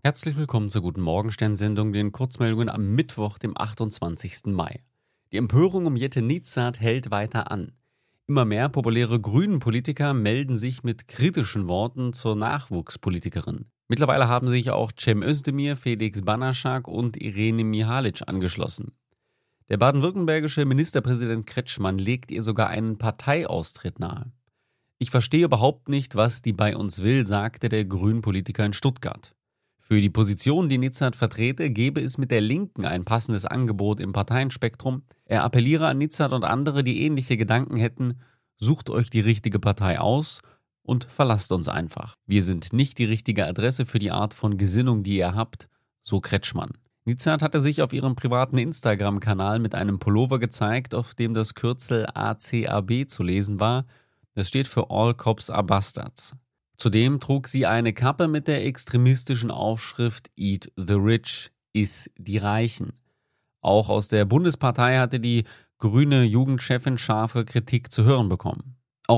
Herzlich willkommen zur Guten Morgenstern-Sendung, den Kurzmeldungen am Mittwoch, dem 28. Mai. Die Empörung um Jette Nitzat hält weiter an. Immer mehr populäre Grünen-Politiker melden sich mit kritischen Worten zur Nachwuchspolitikerin. Mittlerweile haben sich auch Cem Özdemir, Felix Banaschak und Irene Mihalic angeschlossen. Der baden-württembergische Ministerpräsident Kretschmann legt ihr sogar einen Parteiaustritt nahe. Ich verstehe überhaupt nicht, was die bei uns will, sagte der Grünen-Politiker in Stuttgart. Für die Position, die Nitzat vertrete, gebe es mit der Linken ein passendes Angebot im Parteienspektrum. Er appelliere an Nitzat und andere, die ähnliche Gedanken hätten: Sucht euch die richtige Partei aus und verlasst uns einfach. Wir sind nicht die richtige Adresse für die Art von Gesinnung, die ihr habt, so Kretschmann. Nitzat hatte sich auf ihrem privaten Instagram-Kanal mit einem Pullover gezeigt, auf dem das Kürzel ACAB zu lesen war. Das steht für All Cops Are Bastards. Zudem trug sie eine Kappe mit der extremistischen Aufschrift Eat the Rich, iss die Reichen. Auch aus der Bundespartei hatte die grüne Jugendchefin scharfe Kritik zu hören bekommen.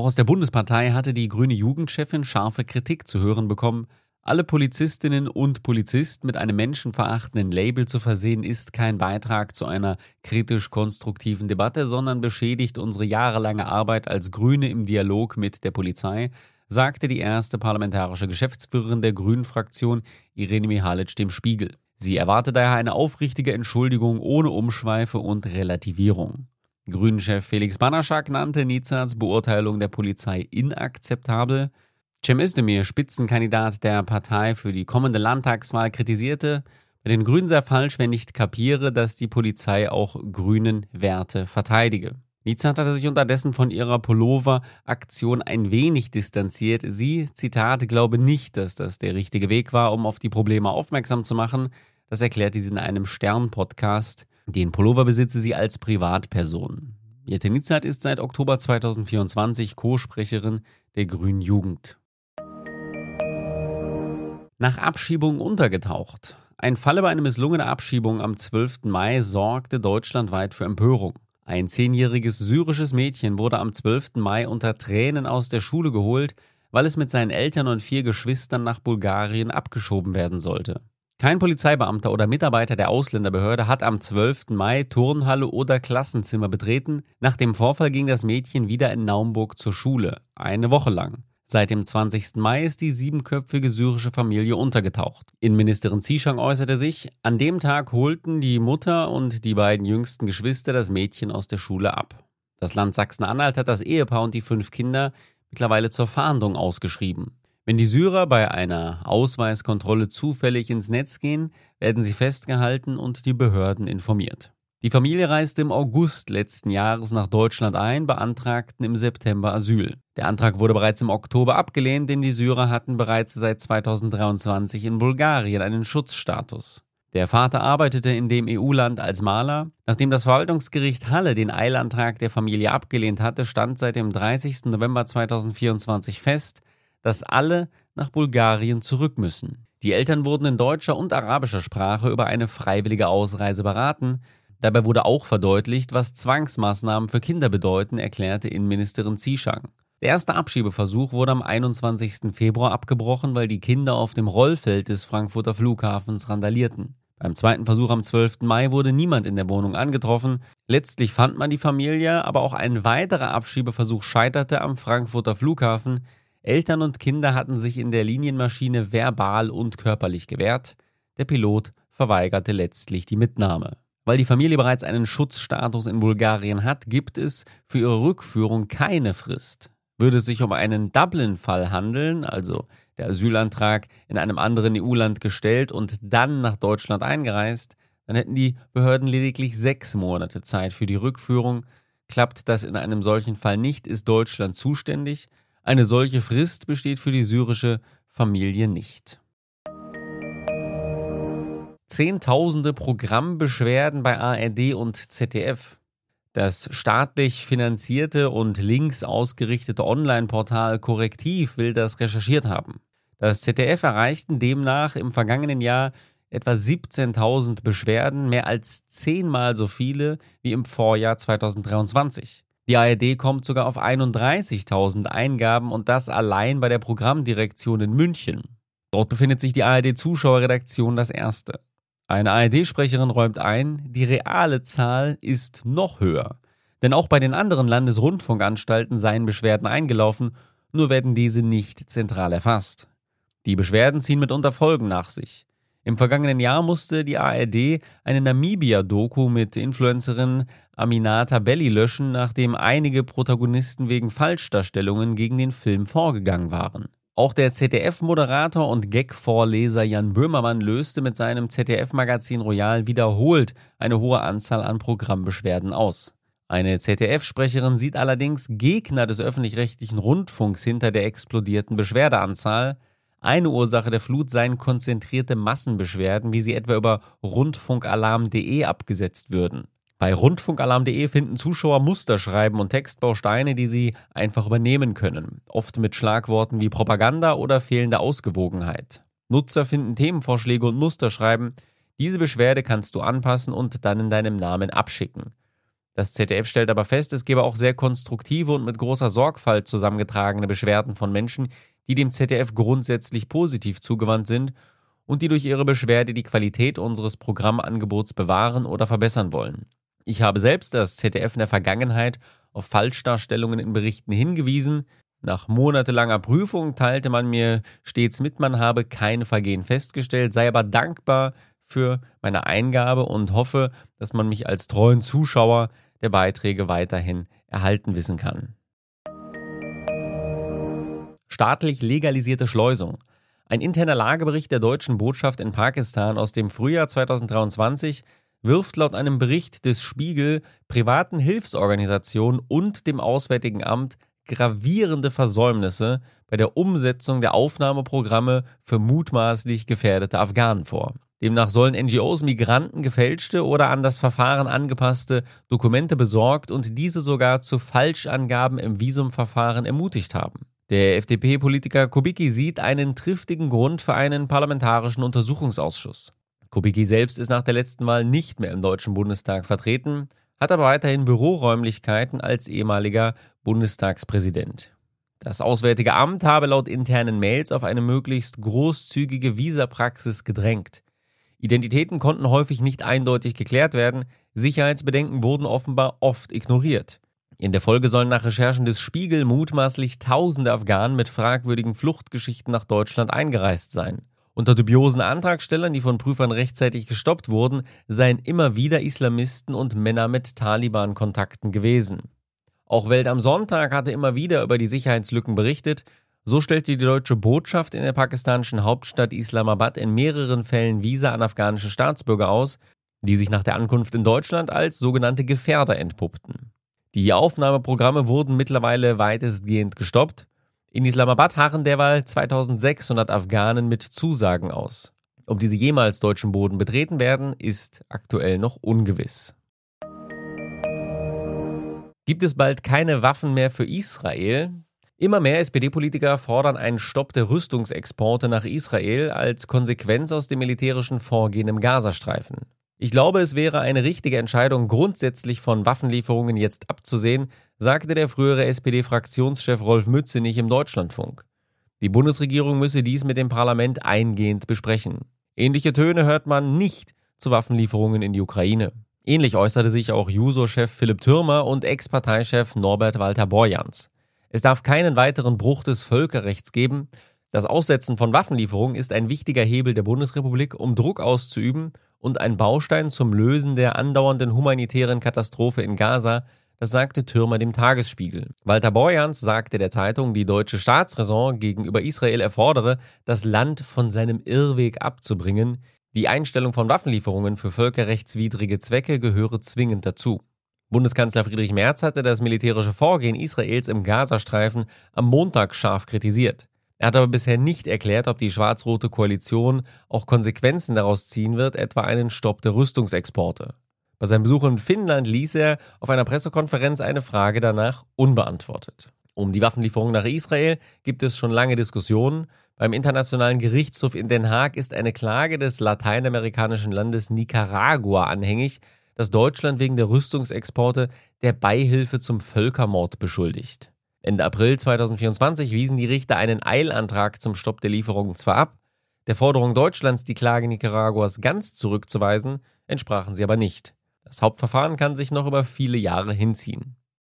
Alle Polizistinnen und Polizisten mit einem menschenverachtenden Label zu versehen, ist kein Beitrag zu einer kritisch-konstruktiven Debatte, sondern beschädigt unsere jahrelange Arbeit als Grüne im Dialog mit der Polizei, sagte die erste parlamentarische Geschäftsführerin der Grünen-Fraktion, Irene Mihalic, dem Spiegel. Sie erwarte daher eine aufrichtige Entschuldigung ohne Umschweife und Relativierung. Grünen-Chef Felix Banaschak nannte Nitzats Beurteilung der Polizei inakzeptabel. Cem Özdemir, Spitzenkandidat der Partei für die kommende Landtagswahl, kritisierte: Bei den Grünen sei falsch, wer nicht kapiere, dass die Polizei auch grünen Werte verteidige. Nitzat hatte sich unterdessen von ihrer Pullover-Aktion ein wenig distanziert. Sie, Zitat, glaube nicht, dass das der richtige Weg war, um auf die Probleme aufmerksam zu machen. Das erklärte sie in einem Stern-Podcast. Den Pullover besitze sie als Privatperson. Jette Nitzat ist seit Oktober 2024 Co-Sprecherin der Grünen Jugend. Nach Abschiebung untergetaucht. Ein Fall über eine misslungene Abschiebung am 12. Mai sorgte deutschlandweit für Empörung. Ein 10-jähriges syrisches Mädchen wurde am 12. Mai unter Tränen aus der Schule geholt, weil es mit seinen Eltern und 4 Geschwistern nach Bulgarien abgeschoben werden sollte. Kein Polizeibeamter oder Mitarbeiter der Ausländerbehörde hat am 12. Mai Turnhalle oder Klassenzimmer betreten. Nach dem Vorfall ging das Mädchen wieder in Naumburg zur Schule, eine Woche lang. Seit dem 20. Mai ist die 7-köpfige syrische Familie untergetaucht. Innenministerin Zişan äußerte sich: An dem Tag holten die Mutter und die beiden jüngsten Geschwister das Mädchen aus der Schule ab. Das Land Sachsen-Anhalt hat das Ehepaar und die 5 Kinder mittlerweile zur Fahndung ausgeschrieben. Wenn die Syrer bei einer Ausweiskontrolle zufällig ins Netz gehen, werden sie festgehalten und die Behörden informiert. Die Familie reiste im August letzten Jahres nach Deutschland ein, beantragten im September Asyl. Der Antrag wurde bereits im Oktober abgelehnt, denn die Syrer hatten bereits seit 2023 in Bulgarien einen Schutzstatus. Der Vater arbeitete in dem EU-Land als Maler. Nachdem das Verwaltungsgericht Halle den Eilantrag der Familie abgelehnt hatte, stand seit dem 30. November 2024 fest, dass alle nach Bulgarien zurück müssen. Die Eltern wurden in deutscher und arabischer Sprache über eine freiwillige Ausreise beraten. Dabei wurde auch verdeutlicht, was Zwangsmaßnahmen für Kinder bedeuten, erklärte Innenministerin Zişan. Der erste Abschiebeversuch wurde am 21. Februar abgebrochen, weil die Kinder auf dem Rollfeld des Frankfurter Flughafens randalierten. Beim zweiten Versuch am 12. Mai wurde niemand in der Wohnung angetroffen. Letztlich fand man die Familie, aber auch ein weiterer Abschiebeversuch scheiterte am Frankfurter Flughafen. Eltern und Kinder hatten sich in der Linienmaschine verbal und körperlich gewehrt. Der Pilot verweigerte letztlich die Mitnahme. Weil die Familie bereits einen Schutzstatus in Bulgarien hat, gibt es für ihre Rückführung keine Frist. Würde es sich um einen Dublin-Fall handeln, also der Asylantrag in einem anderen EU-Land gestellt und dann nach Deutschland eingereist, dann hätten die Behörden lediglich 6 Monate Zeit für die Rückführung. Klappt das in einem solchen Fall nicht, ist Deutschland zuständig. Eine solche Frist besteht für die syrische Familie nicht. Zehntausende Programmbeschwerden bei ARD und ZDF. Das staatlich finanzierte und links ausgerichtete Online-Portal Correctiv will das recherchiert haben. Das ZDF erreichten demnach im vergangenen Jahr etwa 17.000 Beschwerden, mehr als 10-mal so viele wie im Vorjahr 2023. Die ARD kommt sogar auf 31.000 Eingaben und das allein bei der Programmdirektion in München. Dort befindet sich die ARD-Zuschauerredaktion Das Erste. Eine ARD-Sprecherin räumt ein, die reale Zahl ist noch höher. Denn auch bei den anderen Landesrundfunkanstalten seien Beschwerden eingelaufen, nur werden diese nicht zentral erfasst. Die Beschwerden ziehen mitunter Folgen nach sich. Im vergangenen Jahr musste die ARD eine Namibia-Doku mit Influencerin Aminata Belli löschen, nachdem einige Protagonisten wegen Falschdarstellungen gegen den Film vorgegangen waren. Auch der ZDF-Moderator und Gag-Vorleser Jan Böhmermann löste mit seinem ZDF-Magazin Royal wiederholt eine hohe Anzahl an Programmbeschwerden aus. Eine ZDF-Sprecherin sieht allerdings Gegner des öffentlich-rechtlichen Rundfunks hinter der explodierten Beschwerdeanzahl. Eine Ursache der Flut seien konzentrierte Massenbeschwerden, wie sie etwa über rundfunkalarm.de abgesetzt würden. Bei rundfunkalarm.de finden Zuschauer Musterschreiben und Textbausteine, die sie einfach übernehmen können, oft mit Schlagworten wie Propaganda oder fehlende Ausgewogenheit. Nutzer finden Themenvorschläge und Musterschreiben. Diese Beschwerde kannst du anpassen und dann in deinem Namen abschicken. Das ZDF stellt aber fest, es gebe auch sehr konstruktive und mit großer Sorgfalt zusammengetragene Beschwerden von Menschen, die dem ZDF grundsätzlich positiv zugewandt sind und die durch ihre Beschwerde die Qualität unseres Programmangebots bewahren oder verbessern wollen. Ich habe selbst das ZDF in der Vergangenheit auf Falschdarstellungen in Berichten hingewiesen. Nach monatelanger Prüfung teilte man mir stets mit, man habe kein Vergehen festgestellt, sei aber dankbar für meine Eingabe und hoffe, dass man mich als treuen Zuschauer der Beiträge weiterhin erhalten wissen kann. Staatlich legalisierte Schleusung. Ein interner Lagebericht der deutschen Botschaft in Pakistan aus dem Frühjahr 2023 wirft laut einem Bericht des Spiegel privaten Hilfsorganisationen und dem Auswärtigen Amt gravierende Versäumnisse bei der Umsetzung der Aufnahmeprogramme für mutmaßlich gefährdete Afghanen vor. Demnach sollen NGOs Migranten gefälschte oder an das Verfahren angepasste Dokumente besorgt und diese sogar zu Falschangaben im Visumverfahren ermutigt haben. Der FDP-Politiker Kubicki sieht einen triftigen Grund für einen parlamentarischen Untersuchungsausschuss. Kubicki selbst ist nach der letzten Wahl nicht mehr im Deutschen Bundestag vertreten, hat aber weiterhin Büroräumlichkeiten als ehemaliger Bundestagspräsident. Das Auswärtige Amt habe laut internen Mails auf eine möglichst großzügige Visapraxis gedrängt. Identitäten konnten häufig nicht eindeutig geklärt werden, Sicherheitsbedenken wurden offenbar oft ignoriert. In der Folge sollen nach Recherchen des Spiegel mutmaßlich tausende Afghanen mit fragwürdigen Fluchtgeschichten nach Deutschland eingereist sein. Unter dubiosen Antragstellern, die von Prüfern rechtzeitig gestoppt wurden, seien immer wieder Islamisten und Männer mit Taliban-Kontakten gewesen. Auch Welt am Sonntag hatte immer wieder über die Sicherheitslücken berichtet. So stellte die deutsche Botschaft in der pakistanischen Hauptstadt Islamabad in mehreren Fällen Visa an afghanische Staatsbürger aus, die sich nach der Ankunft in Deutschland als sogenannte Gefährder entpuppten. Die Aufnahmeprogramme wurden mittlerweile weitestgehend gestoppt. In Islamabad harren derweil 2600 Afghanen mit Zusagen aus. Ob diese jemals deutschen Boden betreten werden, ist aktuell noch ungewiss. Gibt es bald keine Waffen mehr für Israel? Immer mehr SPD-Politiker fordern einen Stopp der Rüstungsexporte nach Israel als Konsequenz aus dem militärischen Vorgehen im Gazastreifen. Ich glaube, es wäre eine richtige Entscheidung, grundsätzlich von Waffenlieferungen jetzt abzusehen, sagte der frühere SPD-Fraktionschef Rolf Mützenich im Deutschlandfunk. Die Bundesregierung müsse dies mit dem Parlament eingehend besprechen. Ähnliche Töne hört man nicht zu Waffenlieferungen in die Ukraine. Ähnlich äußerte sich auch Juso-Chef Philipp Thürmer und Ex-Parteichef Norbert Walter Borjans. Es darf keinen weiteren Bruch des Völkerrechts geben. Das Aussetzen von Waffenlieferungen ist ein wichtiger Hebel der Bundesrepublik, um Druck auszuüben und ein Baustein zum Lösen der andauernden humanitären Katastrophe in Gaza, das sagte Thürmer dem Tagesspiegel. Walter Borjans sagte der Zeitung, die deutsche Staatsräson gegenüber Israel erfordere, das Land von seinem Irrweg abzubringen. Die Einstellung von Waffenlieferungen für völkerrechtswidrige Zwecke gehöre zwingend dazu. Bundeskanzler Friedrich Merz hatte das militärische Vorgehen Israels im Gazastreifen am Montag scharf kritisiert. Er hat aber bisher nicht erklärt, ob die schwarz-rote Koalition auch Konsequenzen daraus ziehen wird, etwa einen Stopp der Rüstungsexporte. Bei seinem Besuch in Finnland ließ er auf einer Pressekonferenz eine Frage danach unbeantwortet. Um die Waffenlieferung nach Israel gibt es schon lange Diskussionen. Beim Internationalen Gerichtshof in Den Haag ist eine Klage des lateinamerikanischen Landes Nicaragua anhängig, das Deutschland wegen der Rüstungsexporte der Beihilfe zum Völkermord beschuldigt. Ende April 2024 wiesen die Richter einen Eilantrag zum Stopp der Lieferungen zwar ab, Der Forderung Deutschlands, die Klage Nicaraguas ganz zurückzuweisen, entsprachen sie aber nicht. Das Hauptverfahren kann sich noch über viele Jahre hinziehen.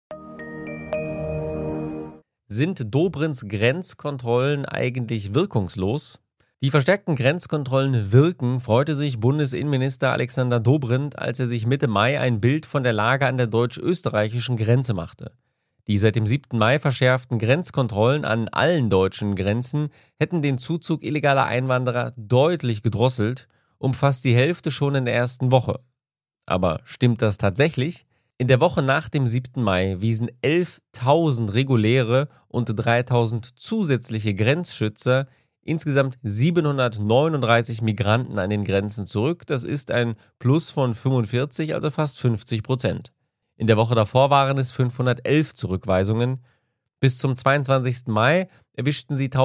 Sind Dobrins Grenzkontrollen eigentlich wirkungslos? Die verstärkten Grenzkontrollen wirken, freute sich Bundesinnenminister Alexander Dobrindt, als er sich Mitte Mai ein Bild von der Lage an der deutsch-österreichischen Grenze machte. Die seit dem 7. Mai verschärften Grenzkontrollen an allen deutschen Grenzen hätten den Zuzug illegaler Einwanderer deutlich gedrosselt, um fast die Hälfte schon in der ersten Woche. Aber stimmt das tatsächlich? In der Woche nach dem 7. Mai wiesen 11.000 reguläre und 3.000 zusätzliche Grenzschützer insgesamt 739 Migranten an den Grenzen zurück. Das ist ein Plus von 45, also fast 50%. In der Woche davor waren es 511 Zurückweisungen. Bis zum 22. Mai erwischten sie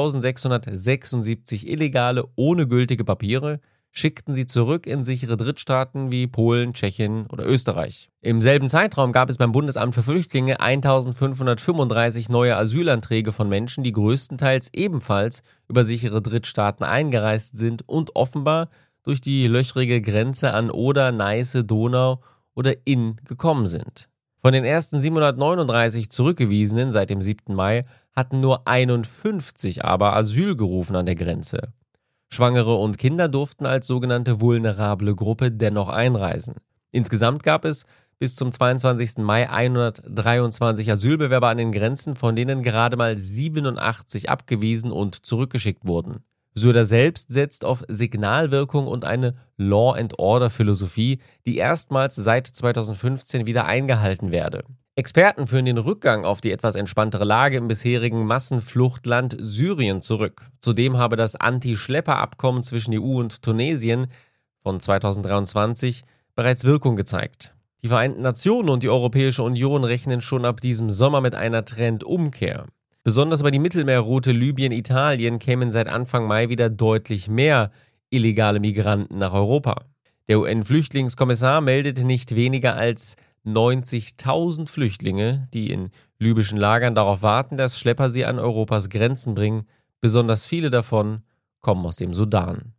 1676 Illegale ohne gültige Papiere, schickten sie zurück in sichere Drittstaaten wie Polen, Tschechien oder Österreich. Im selben Zeitraum gab es beim Bundesamt für Flüchtlinge 1535 neue Asylanträge von Menschen, die größtenteils ebenfalls über sichere Drittstaaten eingereist sind und offenbar durch die löchrige Grenze an Oder, Neiße, Donau oder Inn gekommen sind. Von den ersten 739 Zurückgewiesenen seit dem 7. Mai hatten nur 51 aber Asyl gerufen an der Grenze. Schwangere und Kinder durften als sogenannte vulnerable Gruppe dennoch einreisen. Insgesamt gab es bis zum 22. Mai 123 Asylbewerber an den Grenzen, von denen gerade mal 87 abgewiesen und zurückgeschickt wurden. Söder selbst setzt auf Signalwirkung und eine Law-and-Order-Philosophie, die erstmals seit 2015 wieder eingehalten werde. Experten führen den Rückgang auf die etwas entspanntere Lage im bisherigen Massenfluchtland Syrien zurück. Zudem habe das Anti-Schlepper-Abkommen zwischen EU und Tunesien von 2023 bereits Wirkung gezeigt. Die Vereinten Nationen und die Europäische Union rechnen schon ab diesem Sommer mit einer Trendumkehr. Besonders über die Mittelmeerroute Libyen-Italien kämen seit Anfang Mai wieder deutlich mehr illegale Migranten nach Europa. Der UN-Flüchtlingskommissar meldet nicht weniger als 90.000 Flüchtlinge, die in libyschen Lagern darauf warten, dass Schlepper sie an Europas Grenzen bringen. Besonders viele davon kommen aus dem Sudan.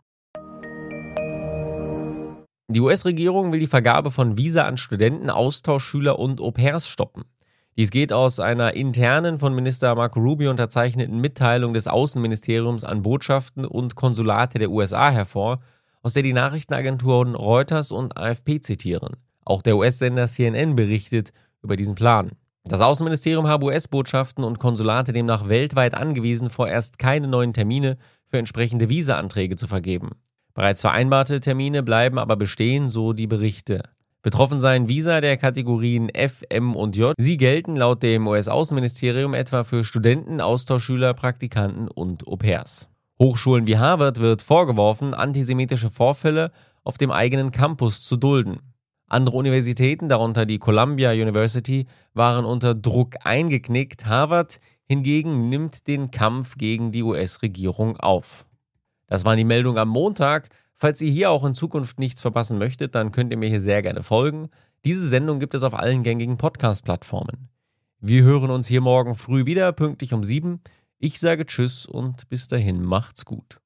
Die US-Regierung will die Vergabe von Visa an Studenten, Austauschschüler und Au-pairs stoppen. Dies geht aus einer internen, von Minister Marco Rubio unterzeichneten Mitteilung des Außenministeriums an Botschaften und Konsulate der USA hervor, aus der die Nachrichtenagenturen Reuters und AFP zitieren. Auch der US-Sender CNN berichtet über diesen Plan. Das Außenministerium habe US-Botschaften und Konsulate demnach weltweit angewiesen, vorerst keine neuen Termine für entsprechende Visa-Anträge zu vergeben. Bereits vereinbarte Termine bleiben aber bestehen, so die Berichte. Betroffen seien Visa der Kategorien F, M und J. Sie gelten laut dem US-Außenministerium etwa für Studenten, Austauschschüler, Praktikanten und Au-pairs. Hochschulen wie Harvard wird vorgeworfen, antisemitische Vorfälle auf dem eigenen Campus zu dulden. Andere Universitäten, darunter die Columbia University, waren unter Druck eingeknickt. Harvard hingegen nimmt den Kampf gegen die US-Regierung auf. Das war die Meldung am Montag. Falls ihr hier auch in Zukunft nichts verpassen möchtet, dann könnt ihr mir hier sehr gerne folgen. Diese Sendung gibt es auf allen gängigen Podcast-Plattformen. Wir hören uns hier morgen früh wieder, pünktlich um 7. Ich sage Tschüss und bis dahin macht's gut.